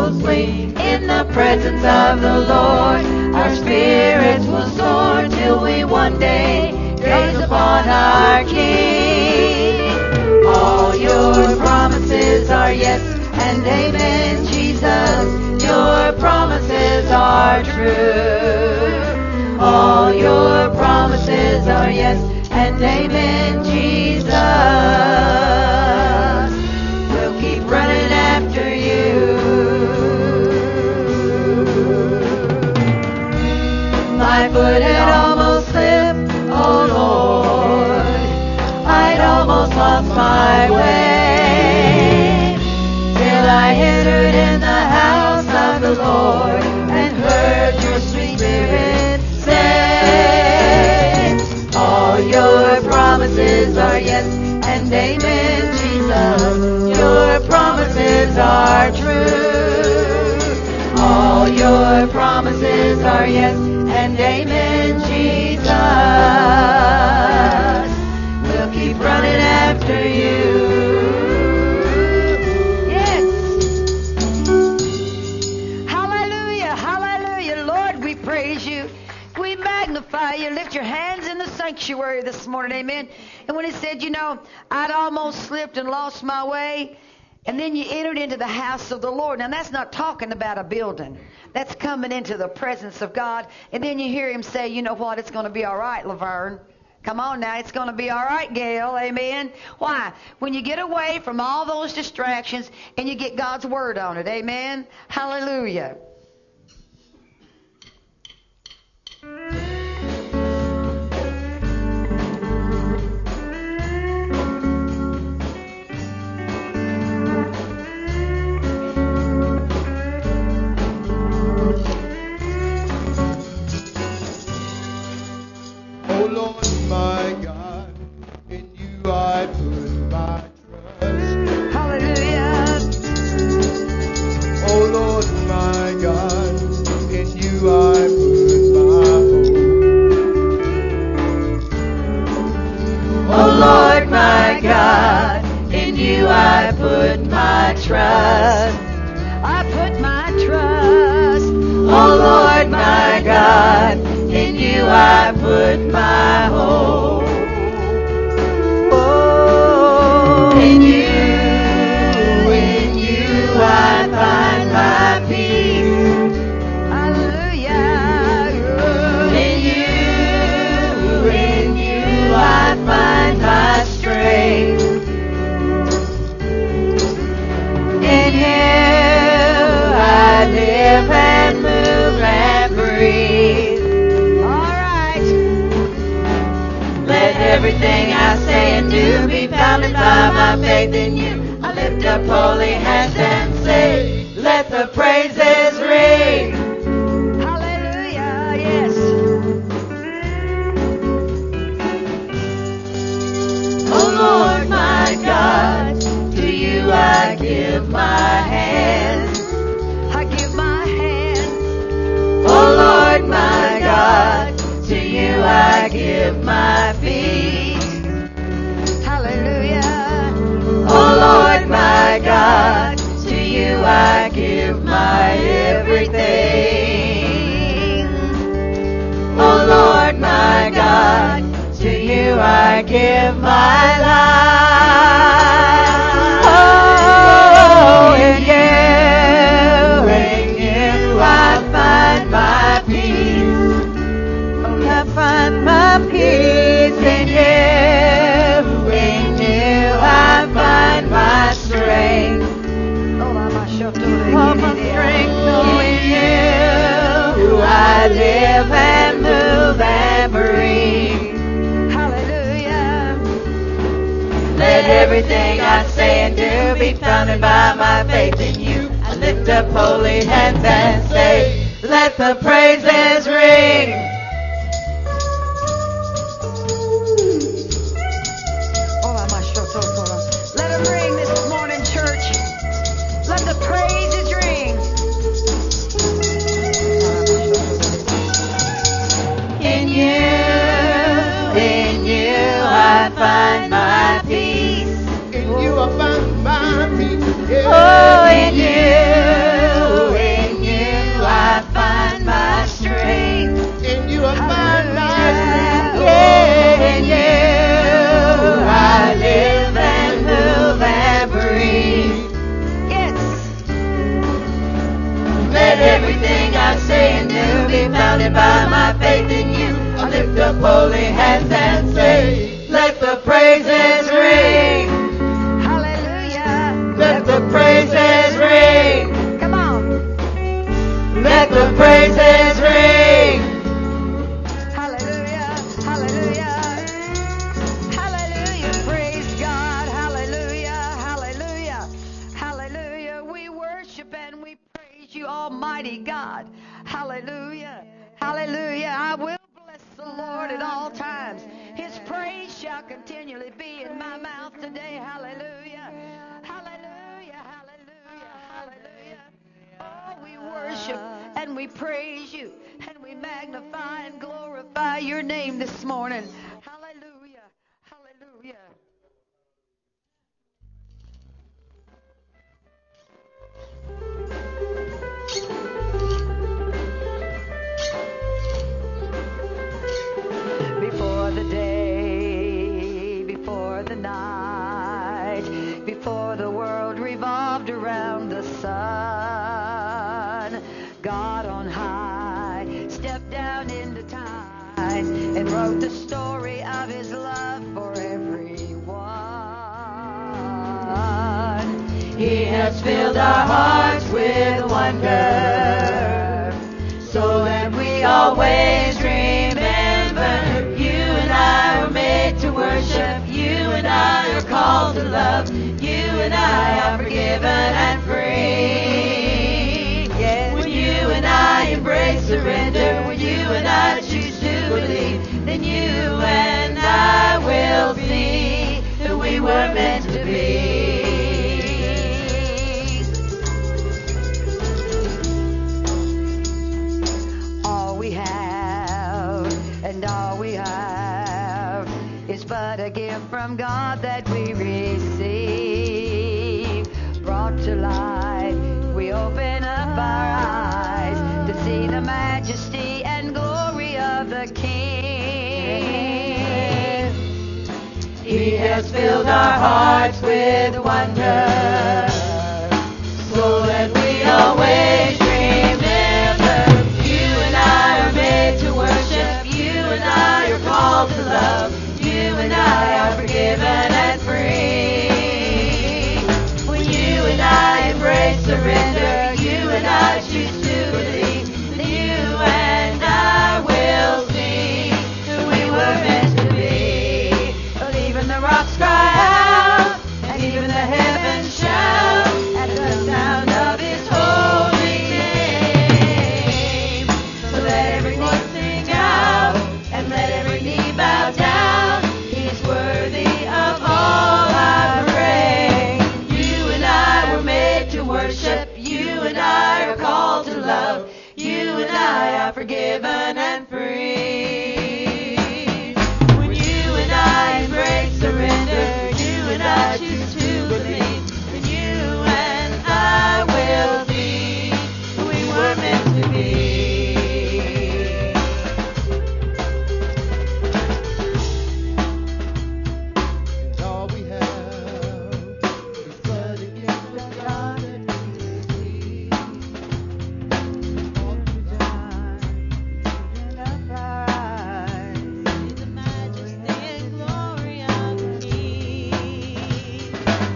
closely in the presence of the Lord. Our spirits will soar till we one day gaze upon our King. All your promises are yes and amen, Jesus. Your promises are true. All your promises are yes and amen, Jesus. We'll keep running after you. My foot had almost slipped, oh Lord. I'd almost lost my way, till I entered in the house of the Lord and heard your sweet spirit say, all your promises are yes and amen, Jesus. Your promises are true. All your promises are yes and amen, Jesus. We'll keep running after you. Yes. Hallelujah, hallelujah. Lord, we praise you. We magnify you. Lift your hands in the sanctuary this morning, amen. And when he said, I'd almost slipped and lost my way, and then you entered into the house of the Lord. Now, that's not talking about a building. That's coming into the presence of God. And then you hear him say, you know what, it's going to be all right, Laverne. Come on now, it's going to be all right, Gail, amen. Why? When you get away from all those distractions and you get God's word on it, amen. Hallelujah. Oh Lord, my God, in you I put my trust. Hallelujah. Oh Lord, my God, in you I put my hope. Oh Lord, my God, in you I put my trust. I put my trust. Oh Lord, my God, in you I put my hope. Oh, in you I find my peace. Hallelujah. In you I find my strength. In you I live and move and breathe. All right. Let everything I say and do be founded by my faith in you. I lift up holy hands and say, let the praises ring. Hallelujah. Yes. Oh Lord, my God, to you I give my hands. I give my hand. Oh Lord, my God, to you I give my feet. Hallelujah. Oh Lord, my God, to you I give my everything. Oh Lord, my God, to you I give my life. Oh, in you I find my peace. Oh, I find my peace in you I find my strength. Oh, my shelter. Oh, my strength, oh, in you I live and move and breathe. Hallelujah. Let everything I say and do be founded by my faith in you. I lift up holy hands and say, let the praises ring. Oh, my shelter. Let them ring this morning, church. Let the praises ring. In you I find my peace. In you I find my peace. Yeah. Oh, in you surmounted by my faith in you. I lift up holy hands and say, let the praises ring. Hallelujah. Let the praises ring. Come on. Let the praises ring. Hallelujah. Hallelujah. Hallelujah. Praise God. Hallelujah. Hallelujah. Hallelujah. We worship and we praise you, Almighty God. Hallelujah. Hallelujah. I will bless the Lord at all times. His praise shall continually be in my mouth today. Hallelujah. Hallelujah. Hallelujah. Hallelujah. Oh, we worship and we praise you and we magnify and glorify your name this morning. Hallelujah. Hallelujah. Before the day, before the night, before the world revolved around the sun, God on high stepped down into time and wrote the story of his love for everyone. He has filled our hearts with wonder, so that we always remember. You and I were made to worship. You and I are called to love. You and I are forgiven and free. Yes. When you and I embrace surrender, when you and I choose to believe, then you and I will see who we were meant to be. All we have and all we have is but a gift from God that we receive. Brought to light, we open up our eyes to see the majesty and glory of the King. He has filled our hearts with wonder, so that we always remember. You and I are made to worship. You and I are called to love. You and I are forgiven and free. When you and I embrace surrender, you and I choose to believe, then you and I will see who we were meant to be. But even the rocks cry out, and even the heavens shout at the sound of his holy name. So let every voice sing out, and let every knee bow down. He's worthy of all our praise. You and I were made to worship. You and I are called to love. You and I are forgiven and free. When you and I embrace surrender, you and I choose to believe, then you and I will be who we were meant to be. And all we have is but a gift from God that we receive. All through time, in our eyes, see the majesty and glory of the King.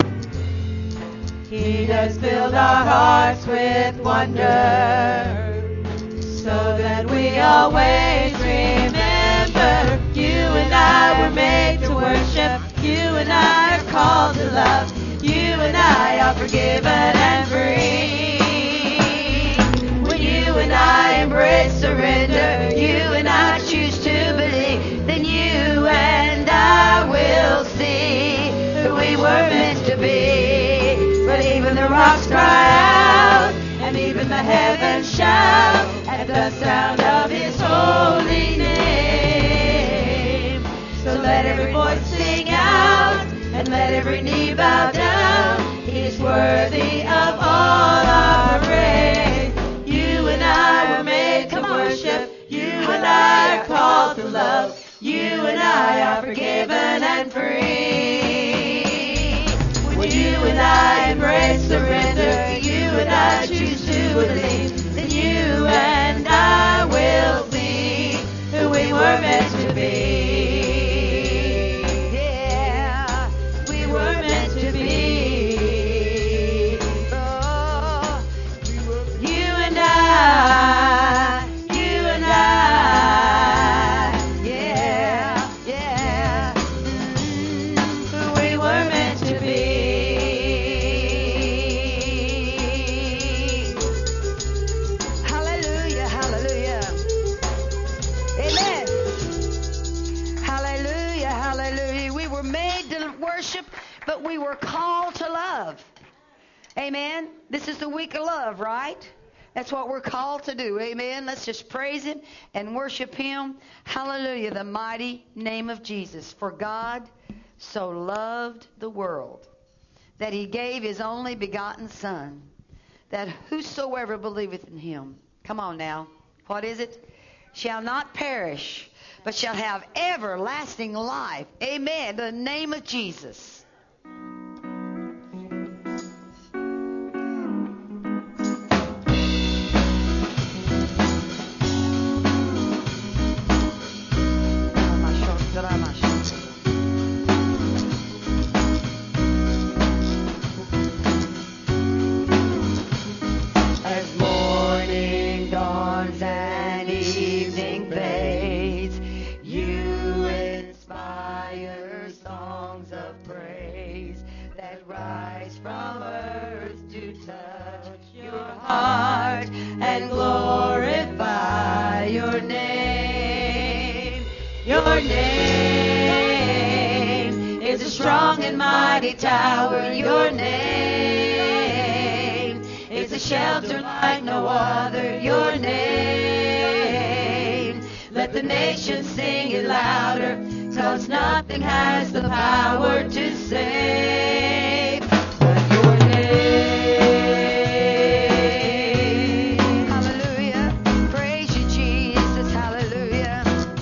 He has filled our hearts with wonder, so that we always remember. You and I were made to worship. You and I are called to love. You and I are forgiven and free. When you and I embrace surrender, you and I choose to believe, then you and I will see who we were meant to be. But even the rocks cry out, and even the heavens shout at the sound of his holy name. So let every voice sing out, and let every knee bow down. He's worthy of all our praise. You and I were made to worship. You and I are called to love. You and I are forgiven and free. When you and I embrace surrender, you and I choose to believe, then you and I will we were called to love. Amen. This is the week of love, right? That's what we're called to do. Amen. Let's just praise Him and worship Him. Hallelujah. The mighty name of Jesus. For God so loved the world that He gave His only begotten Son, that whosoever believeth in Him, come on now, what is it? Shall not perish, but shall have everlasting life. Amen. The name of Jesus. As morning dawns and evening fades, you inspire songs of praise that rise from earth to touch your heart and glorify your name. Your name is a strong and mighty tower. Your name is a shelter like no other. Your name, let the nations sing it louder, 'cause nothing has the power to save but your name. Hallelujah. Praise you, Jesus. Hallelujah.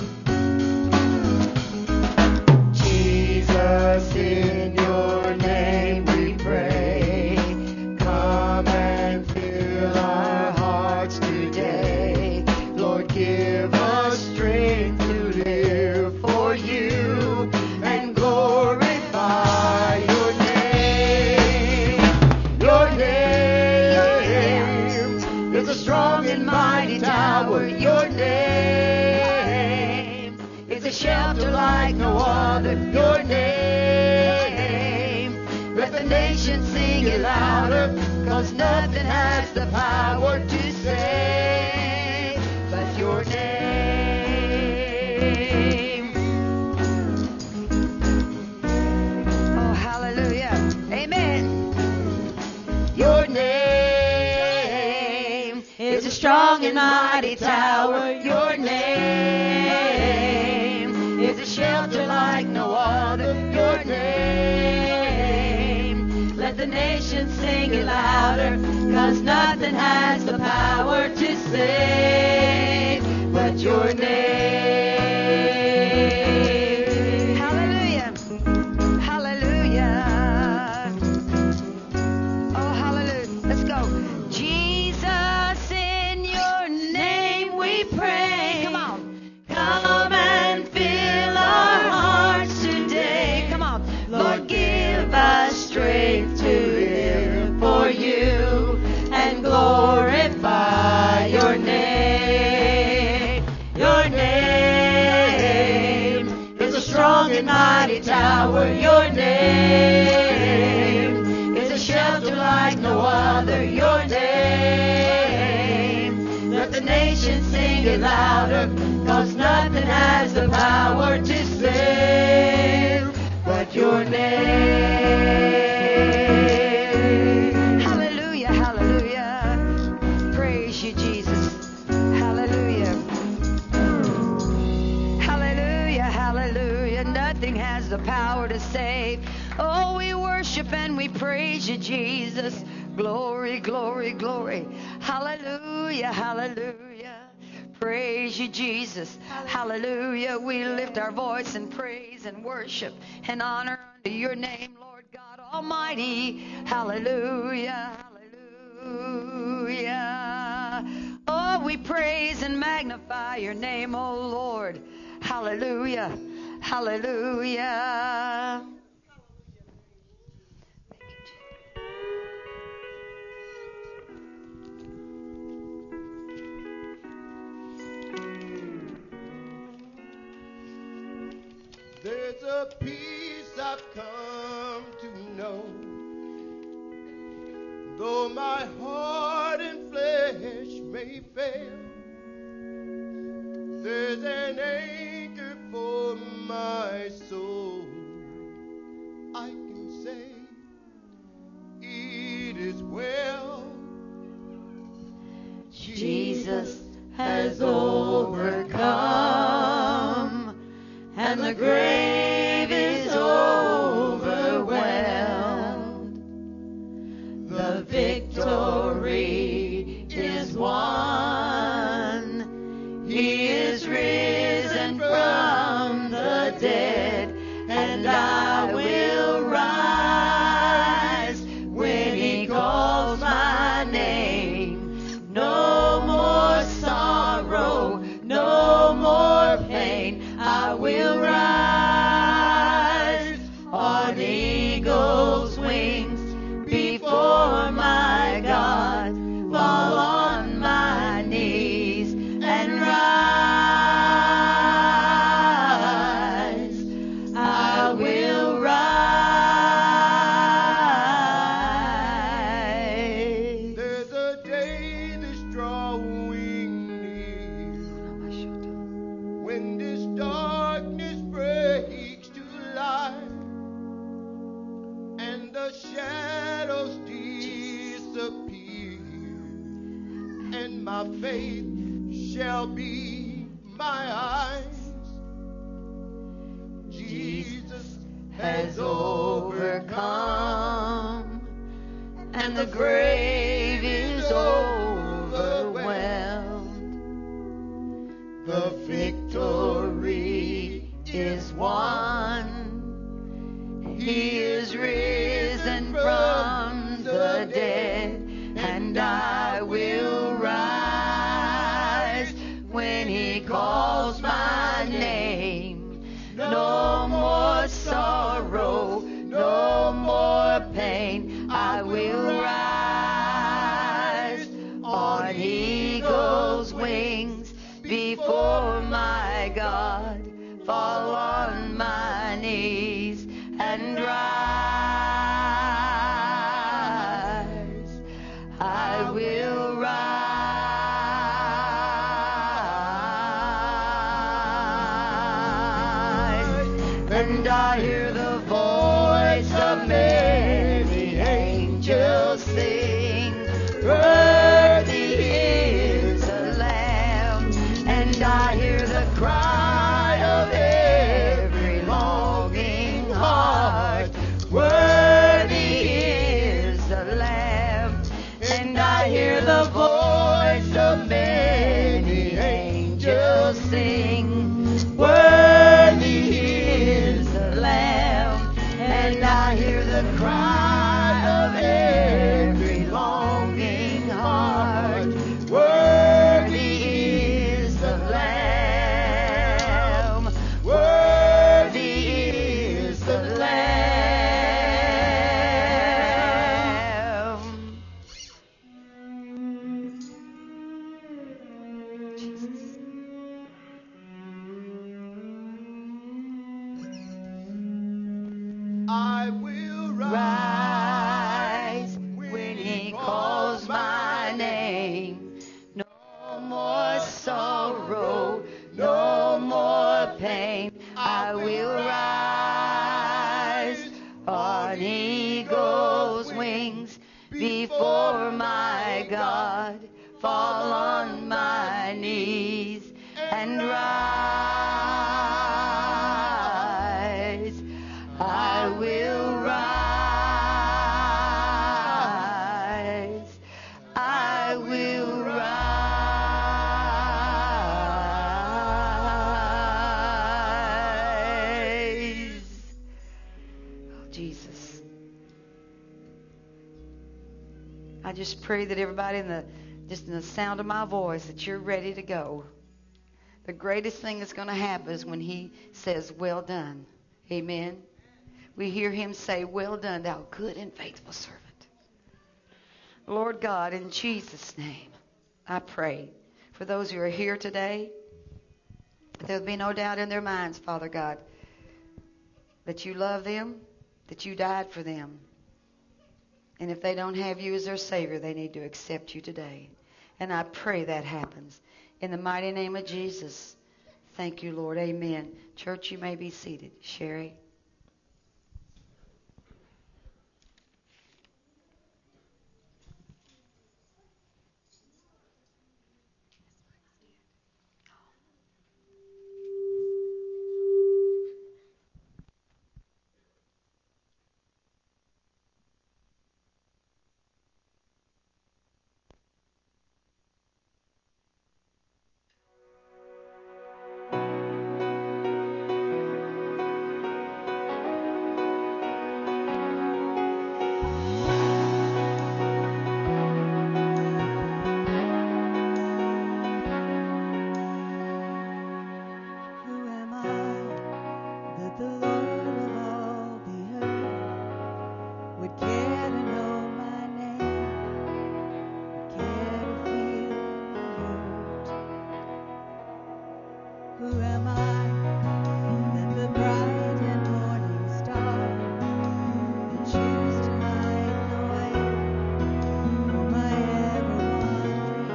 Jesus, in your name we pray. Come and fill our hearts today. Lord, give us strength to live for you and glorify your name. Your name is a strong and mighty tower. Your name is a shelter like no other. Your name, let the nations sing it louder, 'cause nothing has the power to save but your name. Oh, hallelujah. Amen. Your name is a strong and mighty tower. Your name is a shelter like no other. Your name, let the nations sing it louder, 'cause nothing has the power to save but your name. Hallelujah. Hallelujah. Oh, hallelujah. Let's go. Jesus, in your name we pray. Come on. Come and fill our hearts today. Come on. Lord, give us strength to live for you and glorify your name. Your name is a strong and mighty tower. Your name is a shelter like no other. Your name, let the nations sing it louder, 'cause nothing has the power to save but your name. Hallelujah, hallelujah. Praise you, Jesus. Hallelujah. Hallelujah, hallelujah. Nothing has the power to save. Oh, we worship and we praise you, Jesus. Glory, glory, glory. Hallelujah, hallelujah. Praise you, Jesus. Hallelujah. We lift our voice in praise and worship and honor unto your name, Lord God Almighty. Hallelujah, hallelujah. Oh, we praise and magnify your name, oh Lord. Hallelujah, hallelujah. There's a peace I've come to know, though my heart and flesh may fail. There's an anchor for my soul. I can say well. Jesus has overcome, and the grave is overwhelmed. The victory is won. He is risen from the dead, and I will rise when he calls my name. No more sorrow, no more pain. I will rise on eagle's wings before my God, fall on my knees and rise. I will rise. There's a day that's drawing near when this darkness breaks to light and the shadows disappear, and my faith shall be my eyes. Jesus Has overcome, and the grave is overwhelmed. The victory is won. He is risen from the dead, and I will rise when he calls my name. No more sorrow, no more pain. I will rise on eagle's wings before my God, fall on my knees and rise. I will rise. And I hear the voice of many angels sing, worthy is the Lamb. And I hear the cry of every longing heart, worthy is the Lamb. And I hear the voice of many angels sing, worthy is the Lamb. And I hear the cry of every longing heart, worthy is the Lamb, worthy is the Lamb. Jesus. I will Rise when he calls my name. No more sorrow, no more pain. I will rise on eagle's wings before my God, fall on my knees and rise. I will rise. I will rise. Oh, Jesus. I just pray that everybody in the sound of my voice, that you're ready to go. The greatest thing that's going to happen is when he says, well done. Amen. We hear him say, well done, thou good and faithful servant. Lord God, in Jesus' name, I pray for those who are here today, that there will be no doubt in their minds, Father God, that you love them, that you died for them. And if they don't have you as their Savior, they need to accept you today. And I pray that happens. In the mighty name of Jesus. Thank you, Lord. Amen. Church, you may be seated. Sherry. Who am I that the bright and morning star would choose to light the way for my ever-wandering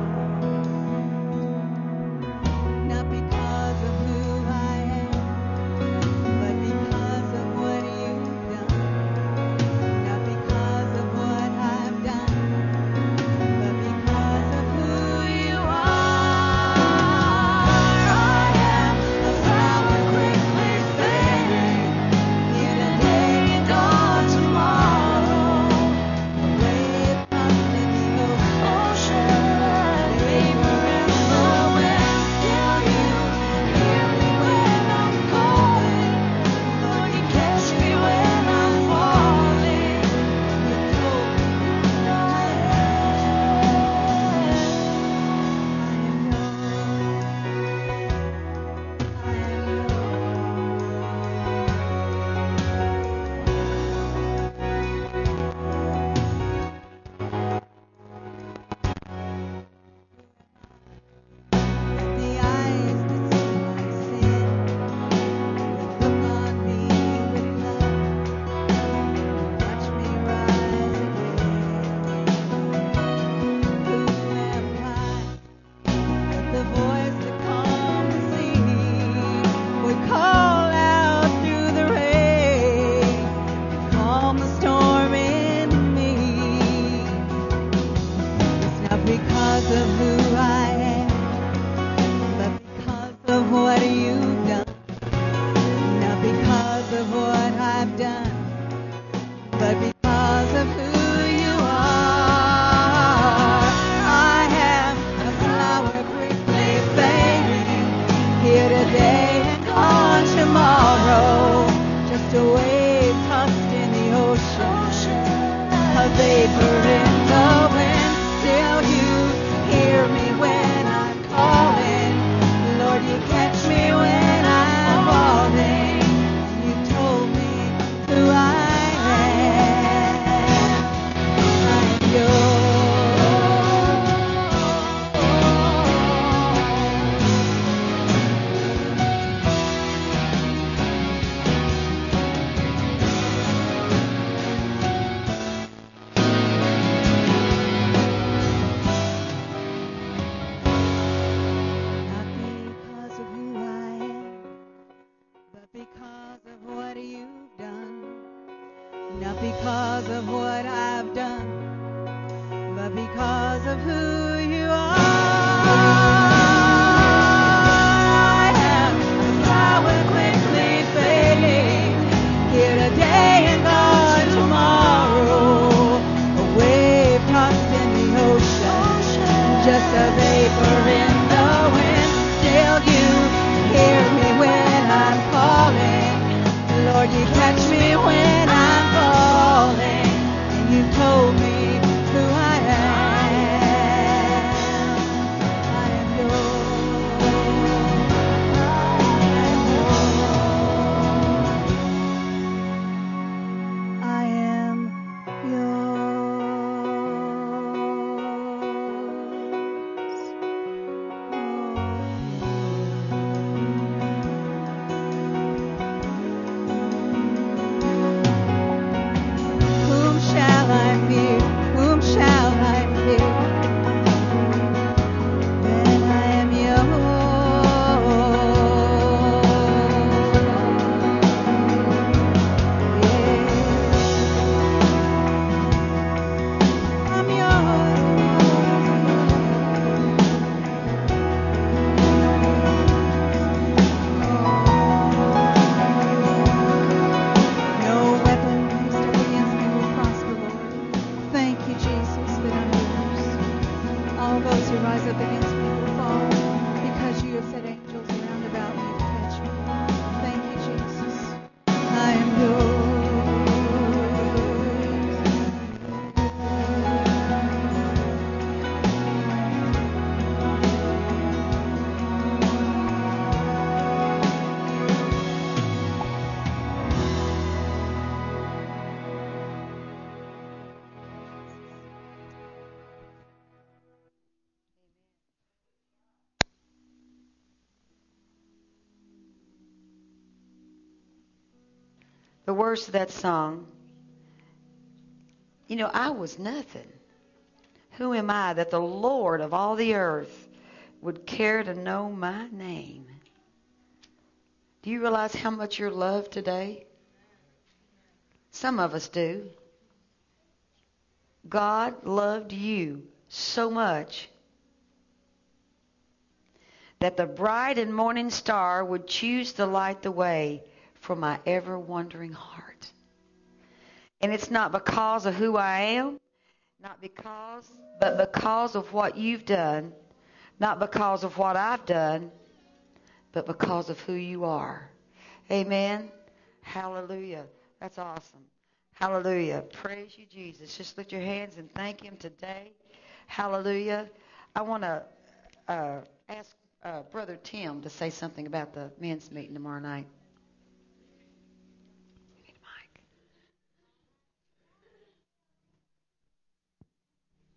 heart? Not because of who I am, but because of what you've done. Not because of what I've done, but because of who you are. I am a flower quickly fading, here today and gone tomorrow. A wave tossed in the ocean, vapor in the wind. Still you hear me when I'm calling. Lord, you catch me when I'm falling. You told me I am the eyes that see my sin, look upon me with love, watch me rise again. Who am I that the voice that calmed the sea would call out through the rain, calm the storm in me? It's not because of who I am, but because of what you've done. Not because of what I've done, but because of who you are. I am a flower quickly fading, here today and gone tomorrow. Just a wave tossed in the ocean, a vapor in the wind. Still you hear me when I'm calling. Lord, you catch me when I'm falling. You told me who I am. I'm not because of who I am, but because of what you've done. Not because of what I've done, but because of who you are. I am a flower quickly fading, here today and gone tomorrow. A wave tossed in the ocean, just a vapor in the wind. Still you hear me when I'm calling. Lord, you catch me when I'm falling. And you told me who I am. the words of that song, you know, I was nothing. Who am I that the Lord of all the earth would care to know my name? Do you realize how much you're loved today? Some of us do. God loved you so much that the bright and morning star would choose to light the way for my ever-wondering heart. And it's not because of who I am, but because of what you've done, not because of what I've done, but because of who you are. Amen. Hallelujah. That's awesome. Hallelujah. Praise you, Jesus. Just lift your hands and thank him today. Hallelujah. I want to ask Brother Tim to say something about the men's meeting tomorrow night.